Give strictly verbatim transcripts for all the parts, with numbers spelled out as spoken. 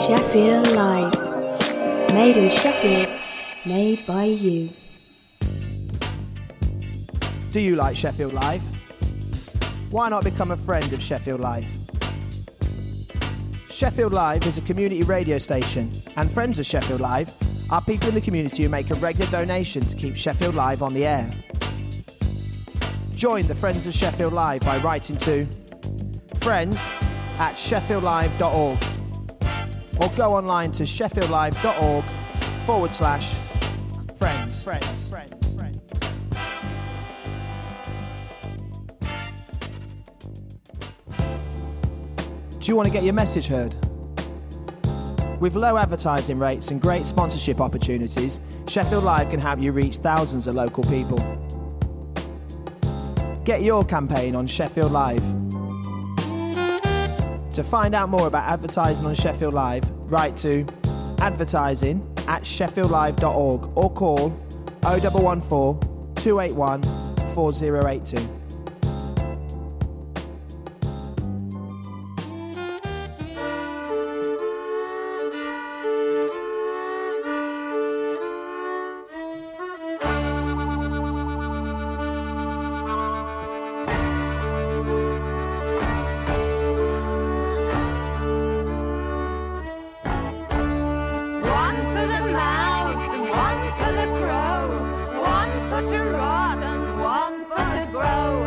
Sheffield Live. Made in Sheffield, made by you. Do you like Sheffield Live? Why not become a friend of Sheffield Live? Sheffield Live is a community radio station, and friends of Sheffield Live are people in the community who make a regular donation to keep Sheffield Live on the air. Join the Friends of Sheffield Live by writing to friends at sheffieldlive.org or go online to sheffieldlive.org forward slash friends. Friends. Friends. Friends. Do you want to get your message heard? With low advertising rates and great sponsorship opportunities, Sheffield Live can help you reach thousands of local people. Get your campaign on Sheffield Live. To find out more about advertising on Sheffield Live, write to advertising at sheffieldlive.org or call oh one one four, two eight one, four oh eight two. Grow.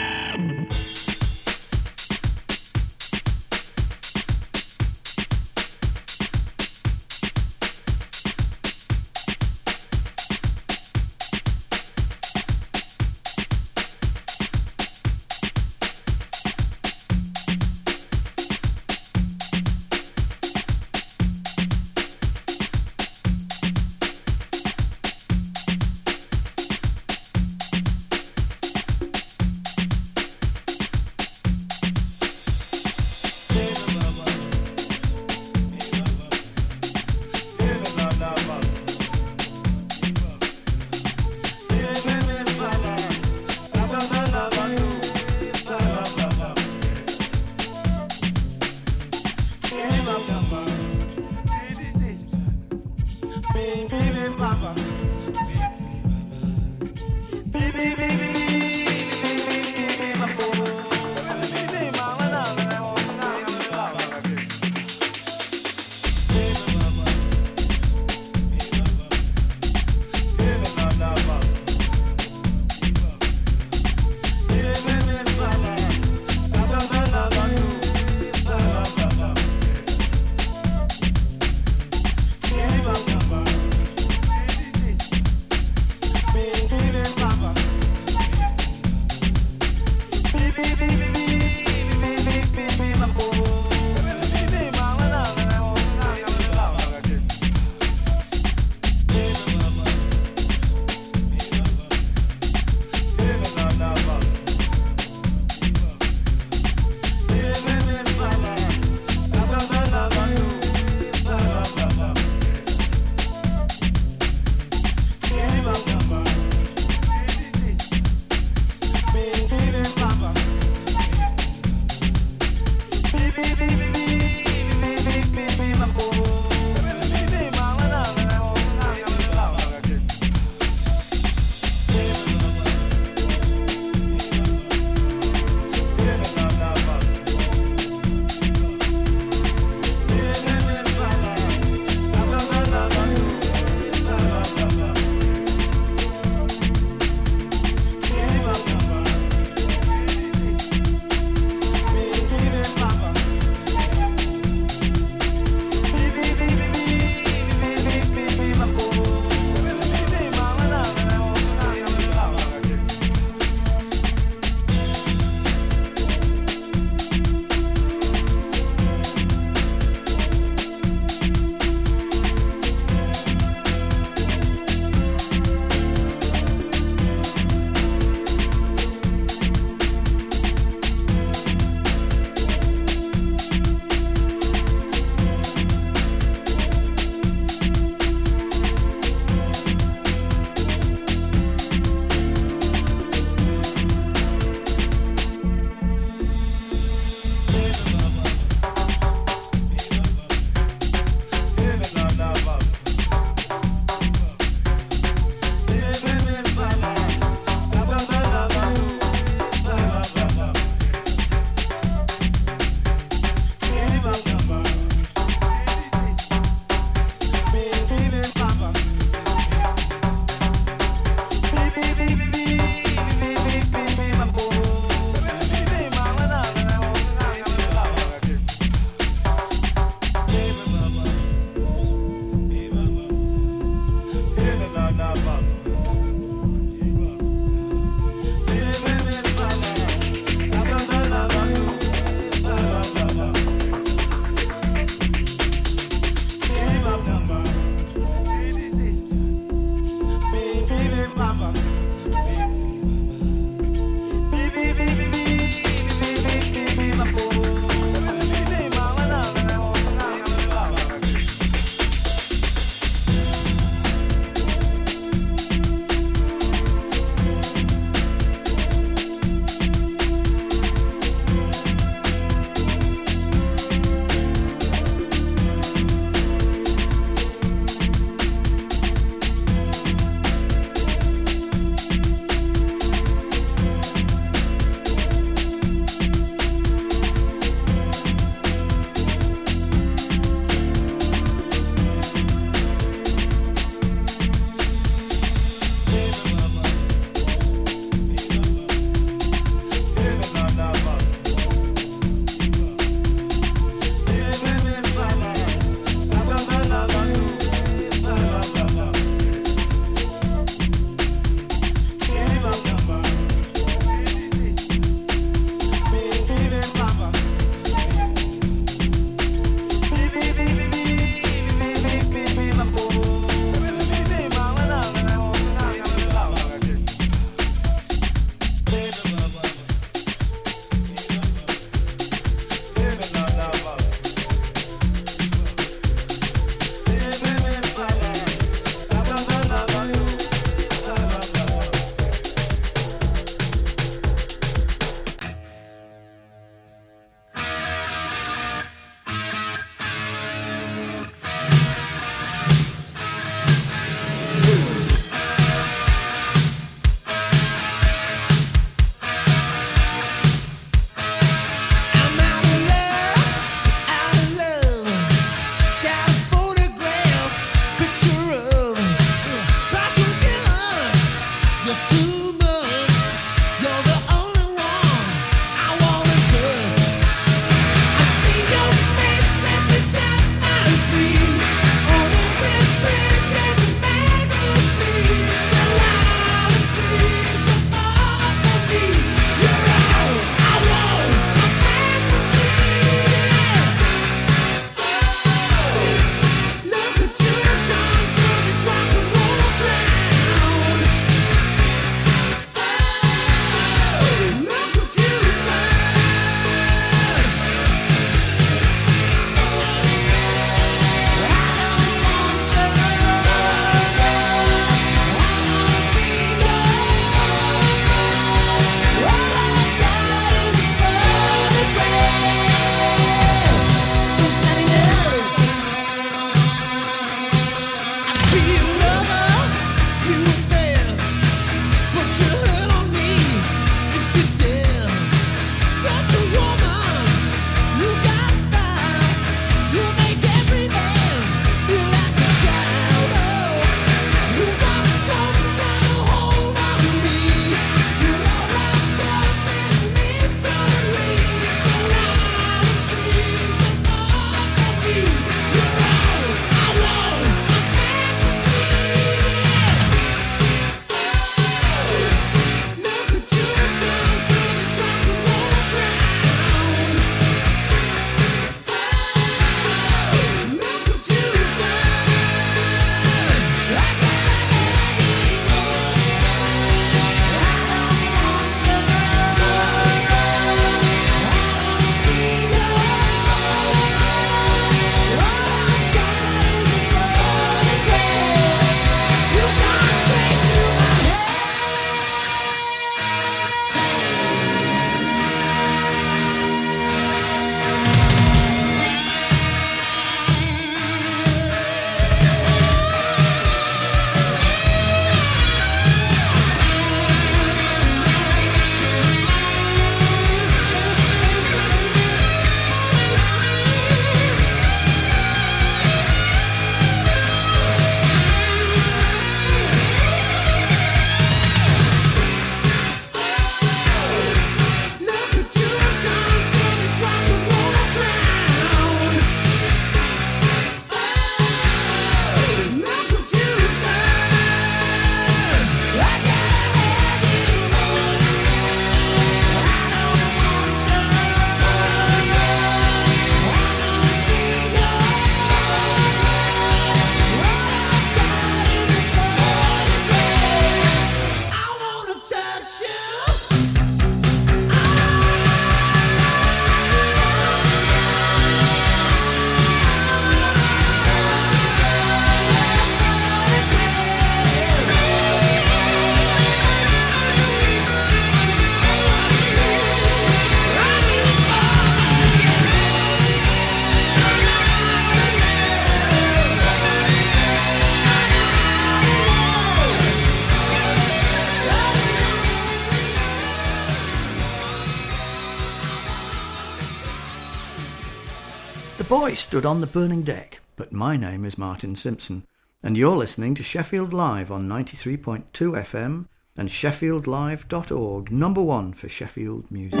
boy stood on the burning deck, but my name is Martin Simpson, and you're listening to Sheffield Live on ninety-three point two F M and sheffield live dot org, number one for Sheffield music.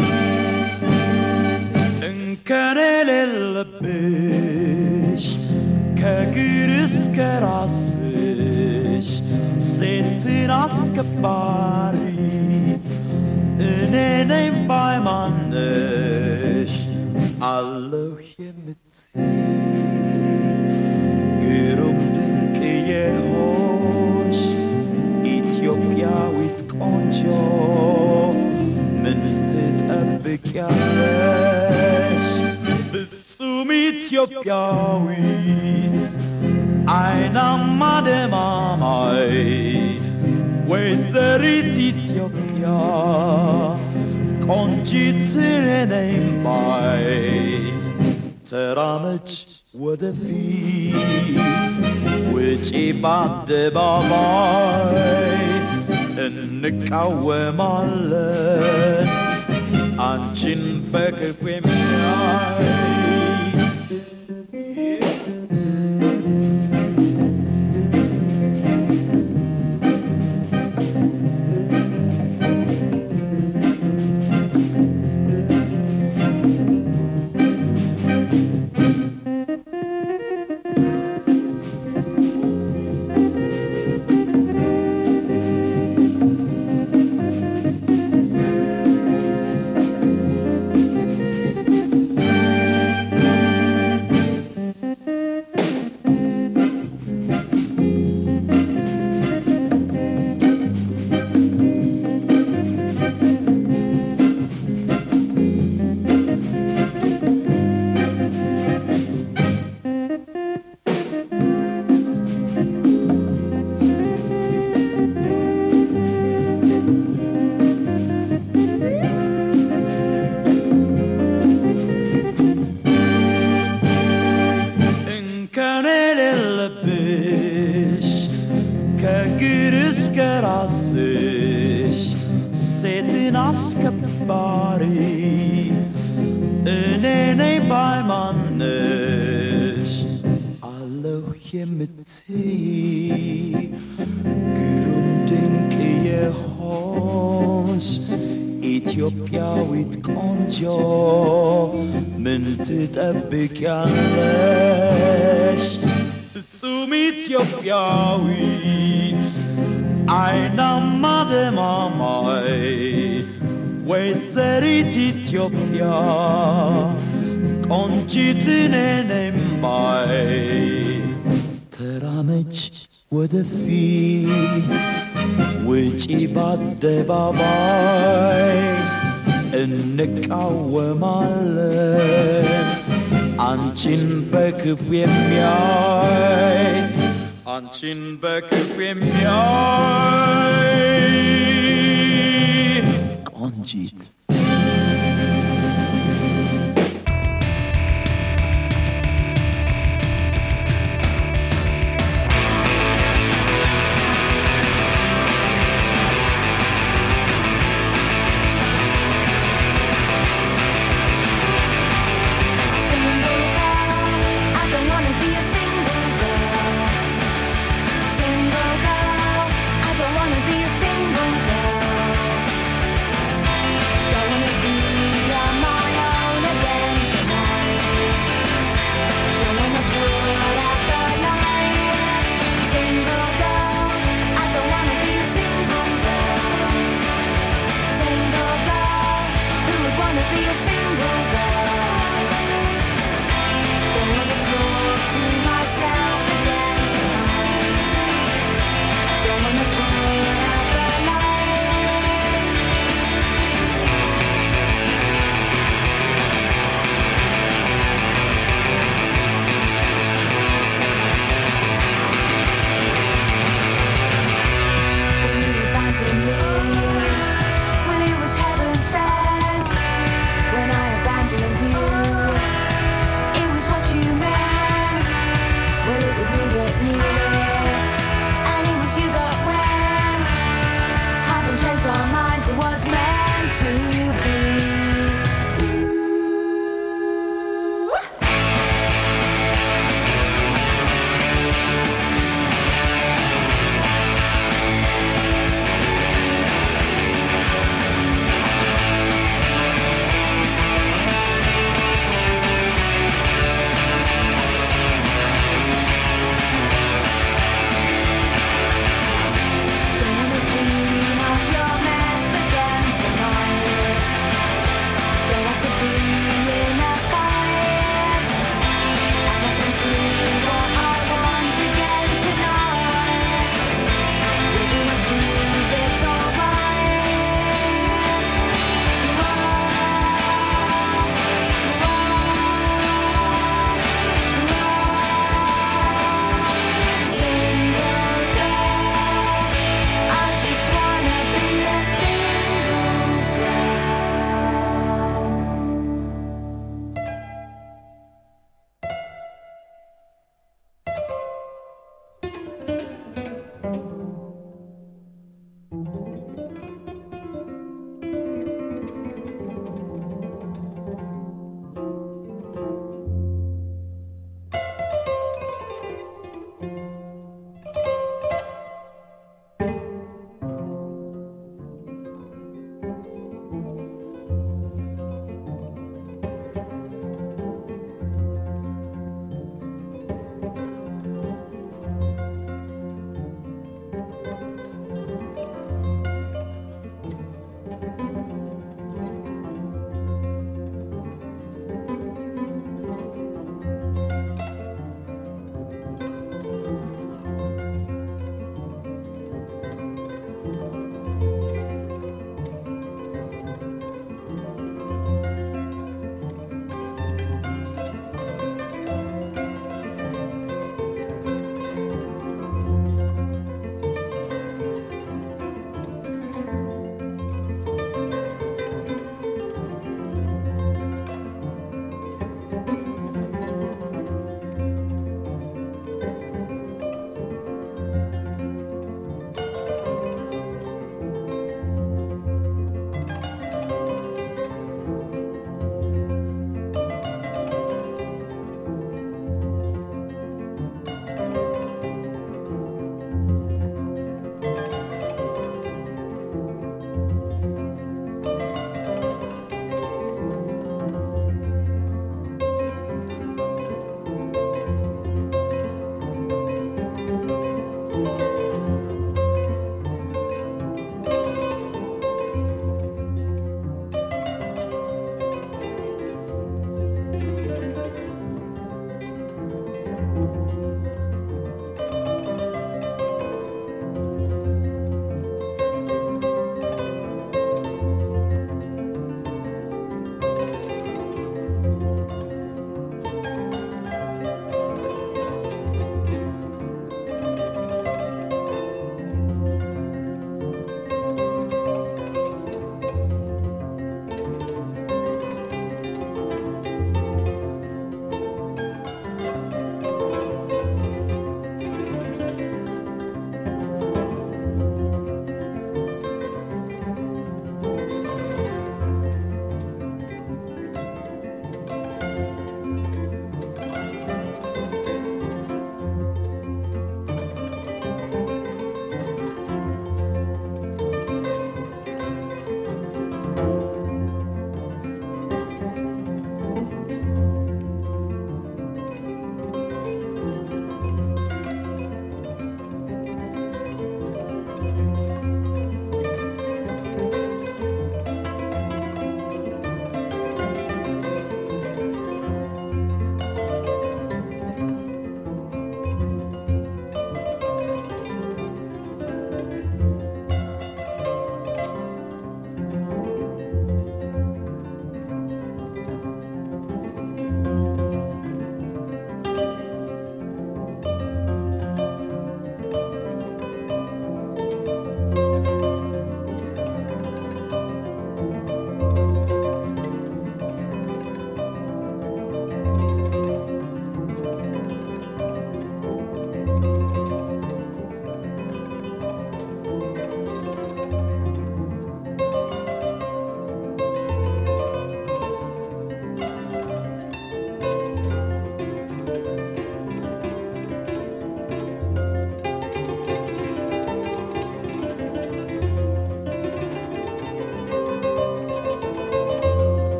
አለሁ የምትይ ግሩም ድንቅ የሆንሽ ኢትዮጵያዊት ቆንጆ ምን ትጠብቂያለሽ? ፍጹም ኢትዮጵያዊት አይናማ ደማማይ ወይዘሪት ኢትዮጵያ ቆንጂት ነኝ ባይ ተራመች ወደፊት ውጪ በአደባባይ እንቃወማለን አንቺን በክፉ የሚያይ ኢትዮጵያዊት ቆንጆ ምን ትጠብቂያለሽ? ፍጹም ኢትዮጵያዊት አይናማ ደማማይ ወይዘሪት ኢትዮጵያ ቆንጂት ነኝ ባይ ተራመች ወደፊት ውጪ በአደባባይ እንቃወማለን አንቺን በክፉ የሚያይ አንቺን በክፉ የሚያይ ቆንጂት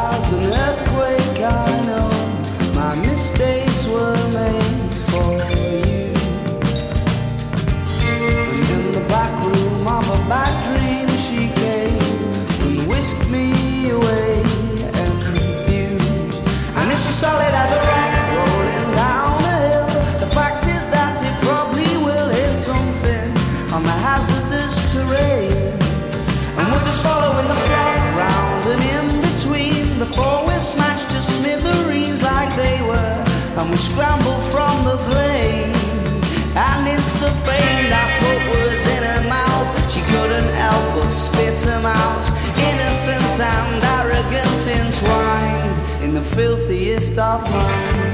was an earthquake, I know. My mistakes were made for you. And in the back room of a bad dream she came and whisked me away and confused. And it's as solid as a rock rolling down a hill. The fact is that it probably will hit something on the hazardous terrain. And we're just following the flock round and in between before we're smashed to smithereens like they were. And we scramble from the blame. And it's the fame that put words in her mouth. She couldn't help but spit them out. Innocence and arrogance entwined in the filthiest of minds.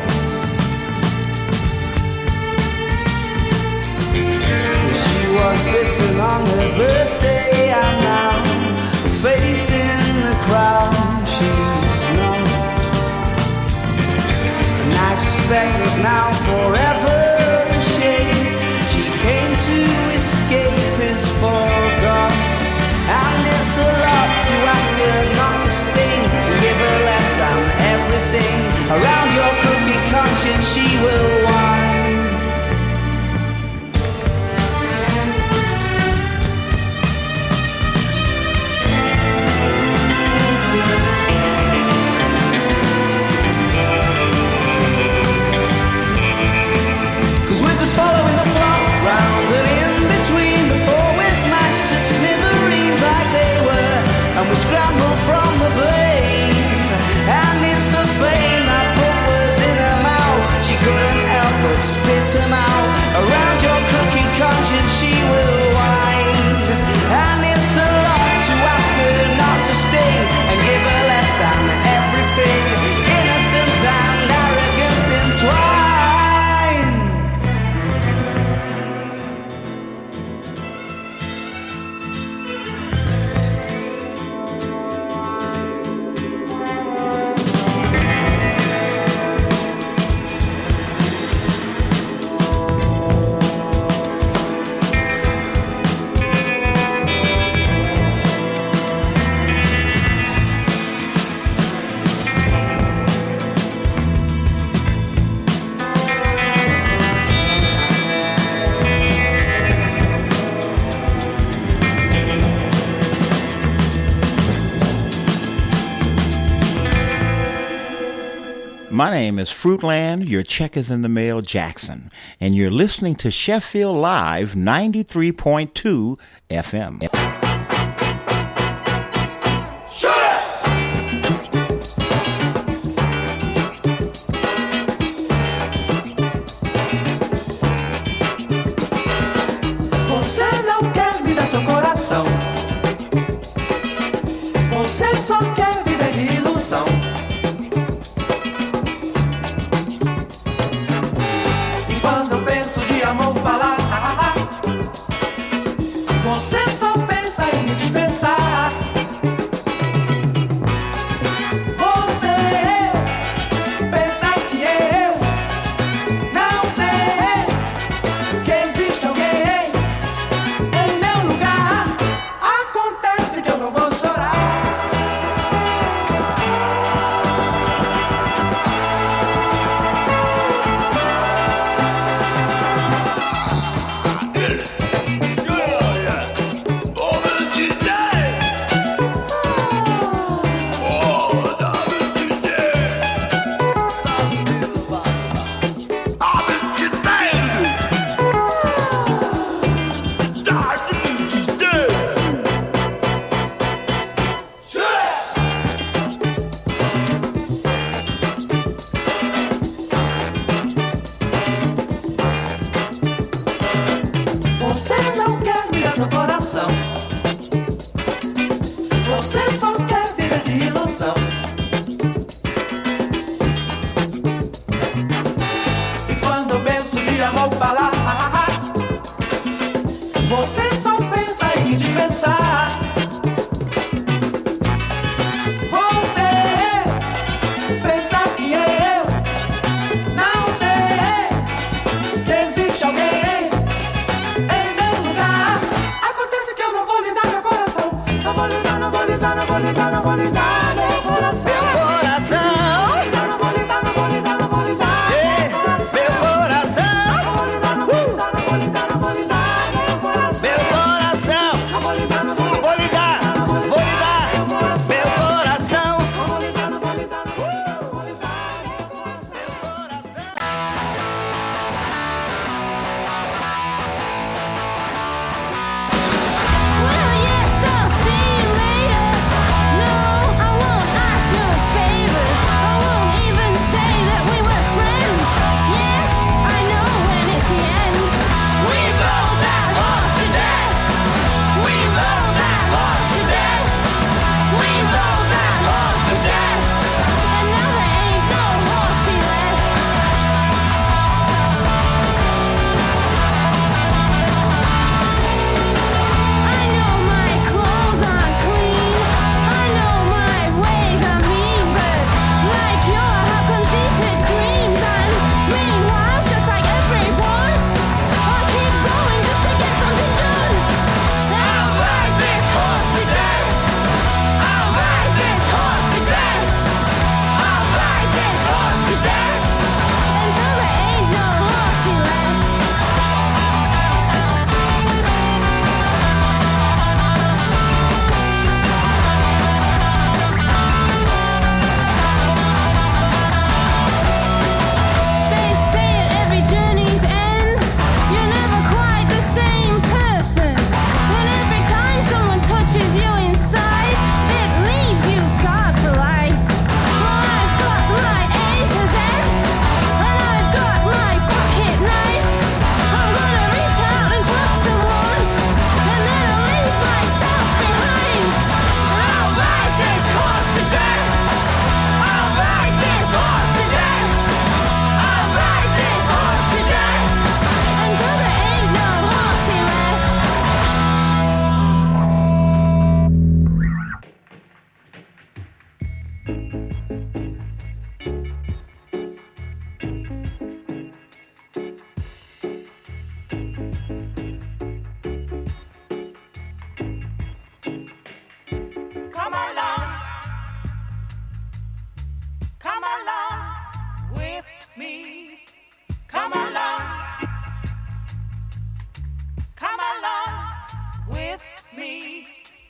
She was bitten on her birthday and now a face in the crowd she's not. And I suspect that now forever the shade she came to escape is forgot. And it's a lot to ask her not to sting and give her less than everything. Around your cookie conscience she will whine. Following the flock round and in between before we're smashed to smithereens like they were. And we scramble from the blame. And it's the fame that put words in her mouth. She couldn't help but spit them out. Around your cookie conscience she will wind. And it's a lot to ask her not to sting and give her less than everything. Innocence and arrogance entwined. My name is Fruitland, your check is in the mail, Jackson, and you're listening to Sheffield Live ninety-three point two F M. Você não quer me dar seu coração. Você só quer viver de ilusão. Você só pensa em me dispensar. Você pensa que eu não sei que existe alguém em meu lugar. Acontece que eu não vou chorar. Não vou lhe dar, não vou lhe dar, não vou lhe dar meu coração. with me.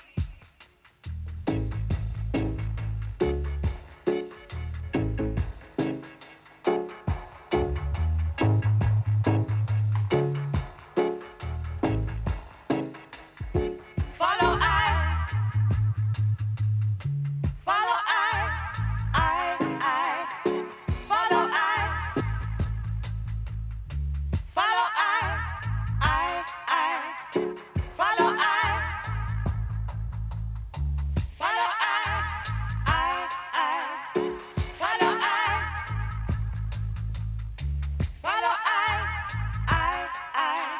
Follow I, follow I, I, I, follow I, follow I, I, I, follow I, follow I, I, I, follow I, follow I, I, I.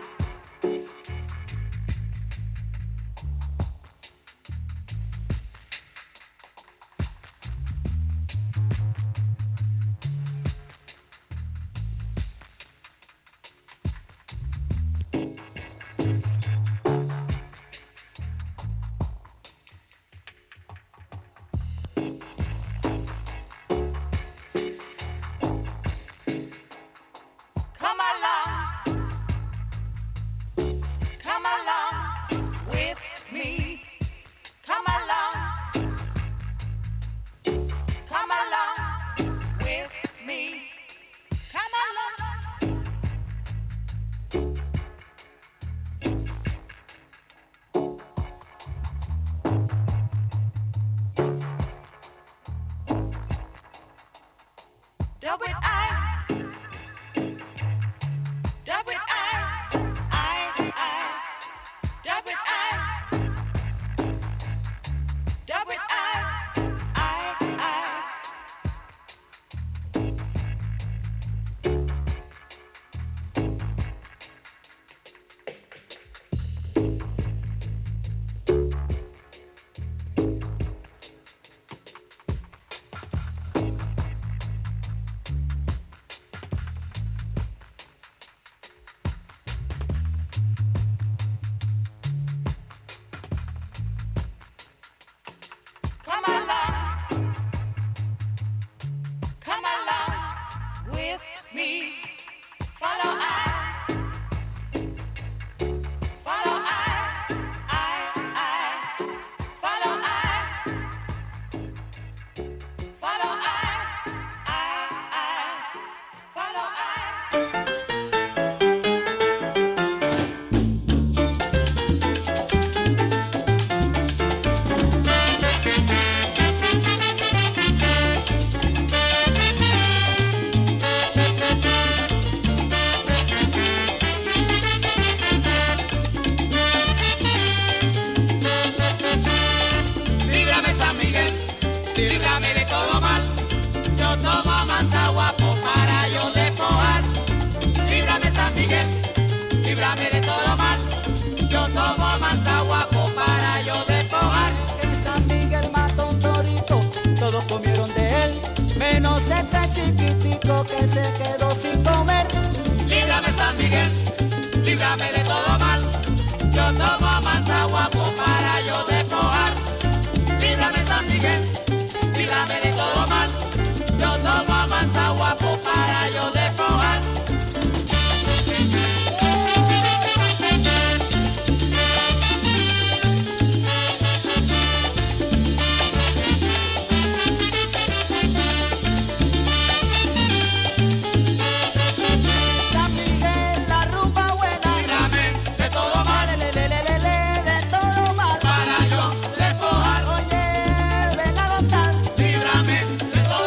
Come along, come along with me. Come along, come along with me. Come along. Double I. Dub with I, I, I, dub with I, dub with I, I, I. Come along, come along with me. Follow I, follow I, I, I, follow I, follow I, I, I, follow I. Líbrame San Miguel, líbrame de todo mal. Yo tomo manzaguapo para yo despojar. Líbrame San Miguel, líbrame de todo mal. Yo tomo manzaguapo para yo despojar. En San Miguel mató un torito, todos comieron de él, menos este chiquitico que se quedó sin comer. Líbrame San Miguel, líbrame de todo mal. Yo tomo manzaguapo para yo despojar. Líbrame San Miguel, líbrame de todo mal. Yo tomo manzaguapo para yo despojar. San Miguel, la rumba buena, Líbrame de todo mal le, le, le, le, le, de todo mal. para yo despojar. Oye, ven a gozar, Líbrame de todo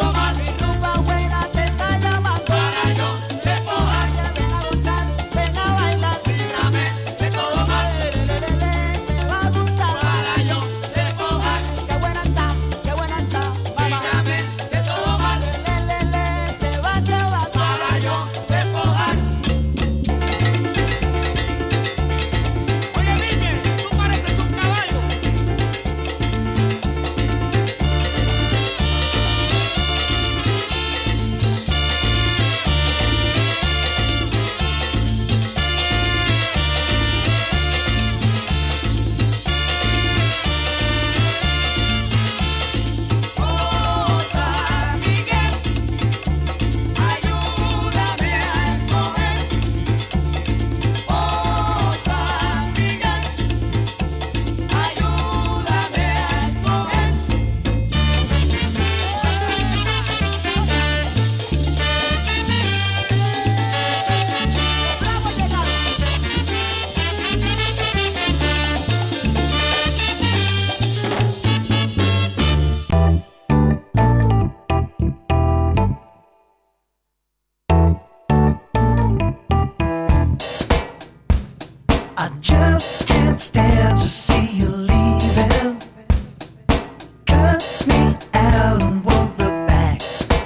I just can't stand to see you leaving. Cut me out and won't look back.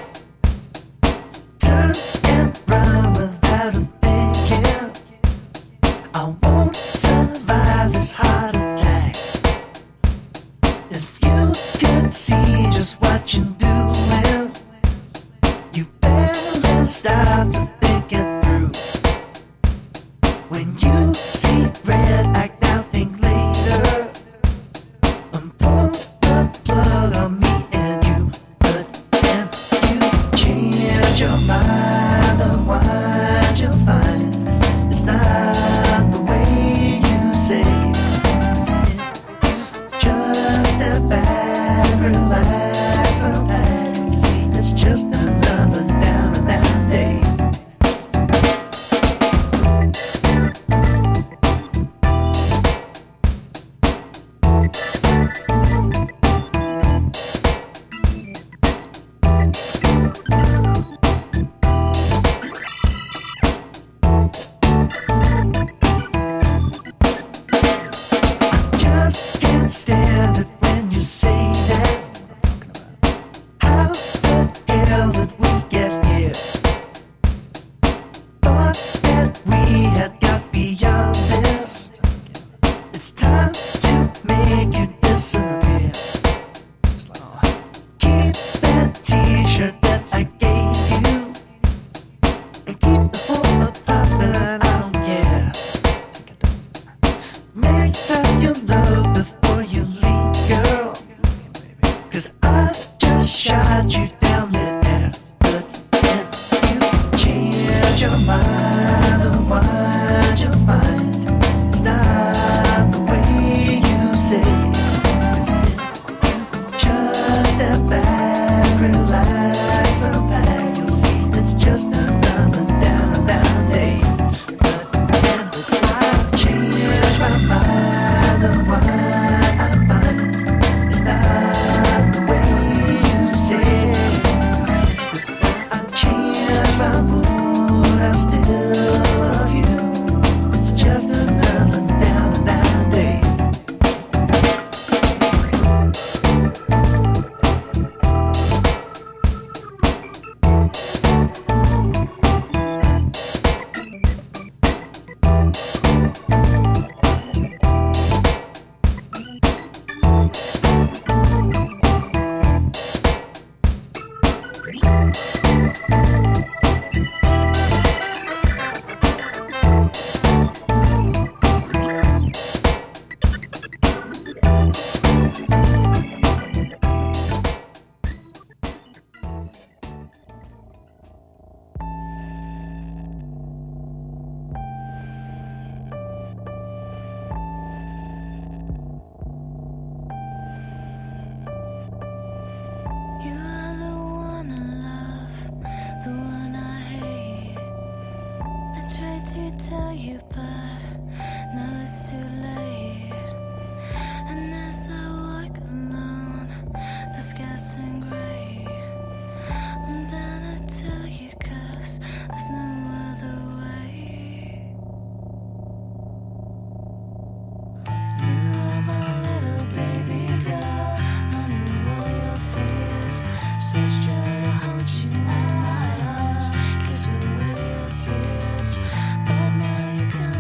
Turn and run without a thinking. I won't survive this heart attack. If you could see just what you're doing, you barely stop to think it through. When you see red, act now, think later, and pull the plug on me and you. But can you change your mind, and what you find it's not the way you say. Just step back, relax, and pass. It's just another down and down day. Just can't stand it when you say that. How the hell did we get here? Thought that we had got beyond this. It's time to make you disappear. Keep that t-shirt that I gave you, and keep the whole apartment, I don't care. Next time you look before you leave, girl, 'cause I've just shot you down mid-air. But can you change your mind, or what you find it's not the way you say. 'Cause if you just step back, relax, and pack, you'll see it's just another down and down day. But can I change my mind, and what I find it's not the way you say. 'Cause if I change my mood, I still love you. It's just another down and down day. You are the one I love, the one I hate. I tried to tell you, but now it's too late. And as I walk alone, the sky's been gray. I'm down to tell you, 'cause there's no other way. You are my little baby girl. I knew all your fears, so try to hold you in my arms, kiss away your tears. But now you're gone.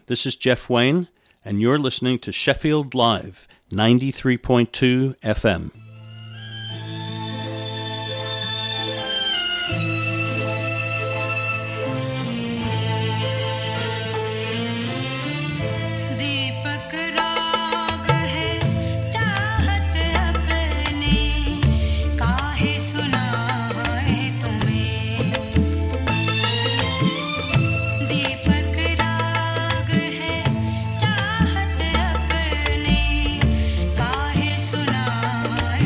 This is Jeff Wayne, and you're listening to Sheffield Live, ninety-three point two F M. काहे सुना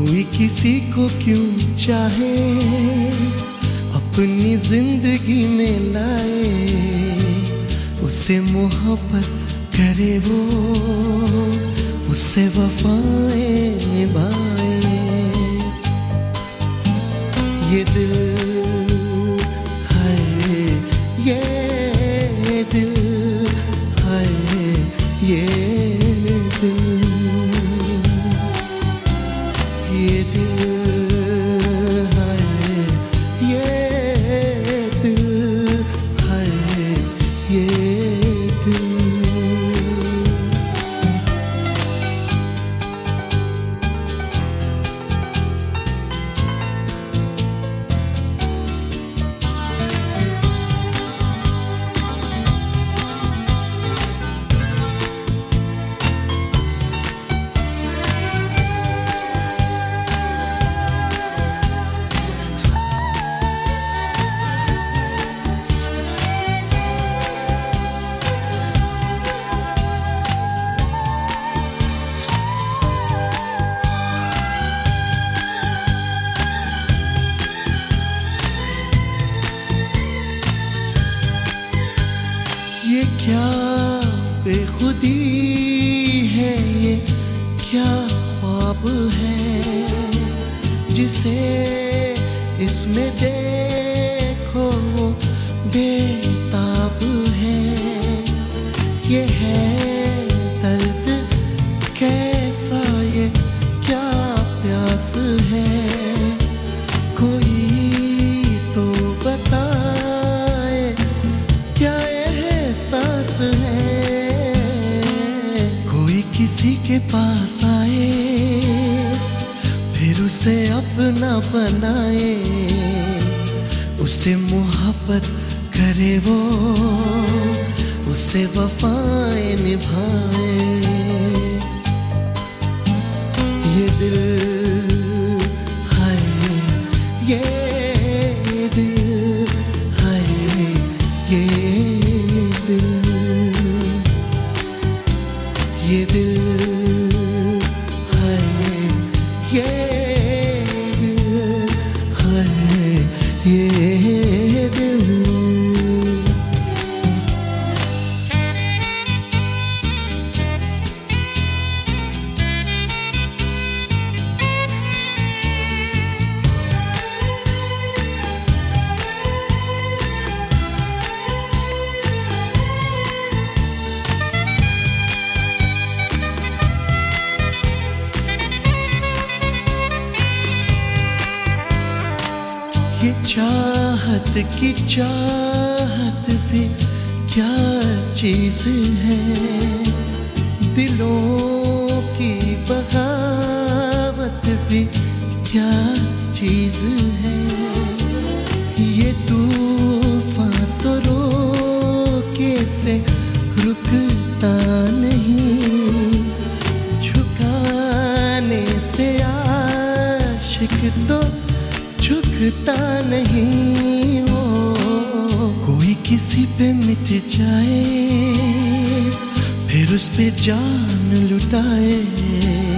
कोई किसी को क्यों चाहे अपनी जिंदगी में लाए, उससे मोहब्बत करे वो, उससे वफाएं निभाए। ये दिल है, ये दिल है, ये दिल, ये दिल है, ये दिल है, ये दिल। ये क्या बेखुदी है, ये क्या ख्वाब है, जिसे इसमें देखो वो बेताब है। ये है दर्द कैसा, ये क्या प्यास है, कोई तो बताए क्या एहसास है। कोई किसी के पास आए फिर उसे अपना बनाए, उससे मोहब्बत करे वो, उससे वफाएं निभाए। ये दिल है, ये दिल है, ये दिल, ये दिल है, ये दिल है, ये दिल। ये चाहत की चाहत भी क्या चीज है, दिलों की बगावत भी क्या चीज है। ये तूफान तो रोके से रुकता नहीं, झुकाने से आशिक तो झुकता नहीं। वो कोई किसी पे मिट जाए फिर उस पे जान लुटाए,